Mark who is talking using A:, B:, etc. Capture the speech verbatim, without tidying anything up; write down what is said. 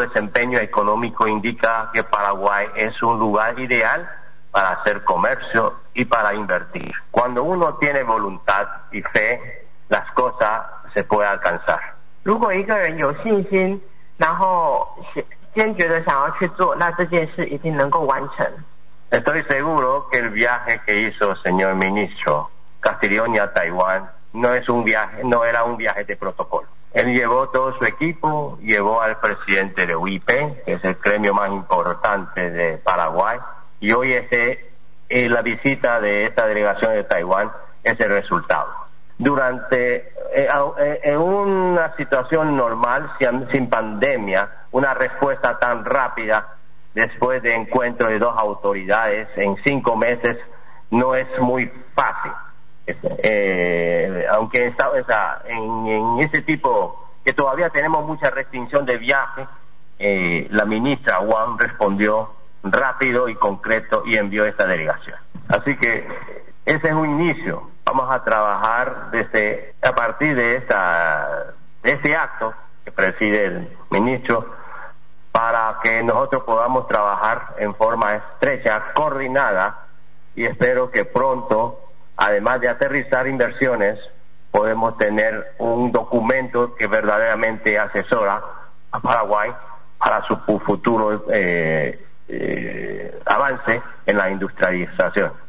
A: desempeño económico indica que Paraguay es un lugar ideal para hacer comercio y para invertir. Cuando uno tiene voluntad y fe, las cosas se pueden alcanzar.
B: 如果一个人有信心，然后坚决的想要去做，那这件事一定能够完成。
A: Estoy seguro que el viaje que hizo el señor ministro Castiglioni a Taiwán no es un viaje, no era un viaje de protocolo. Él llevó todo su equipo, llevó al presidente de U I P, que es el gremio más importante de Paraguay, y hoy ese, eh, la visita de esta delegación de Taiwán es el resultado. Durante, eh, eh, en una situación normal, sin, sin pandemia, una respuesta tan rápida después de encuentro de dos autoridades en cinco meses no es muy fácil. Eh, aunque está, o sea, en, en ese tipo que todavía tenemos mucha restricción de viaje, eh, la ministra Wang respondió rápido y concreto y envió esta delegación. Así que ese es un inicio. Vamos a trabajar desde a partir de esta de este acto que preside el ministro para que nosotros podamos trabajar en forma estrecha, coordinada, y espero que pronto, además de aterrizar inversiones, podemos tener un documento que verdaderamente asesora a Paraguay para su futuro eh, eh, avance en la industrialización.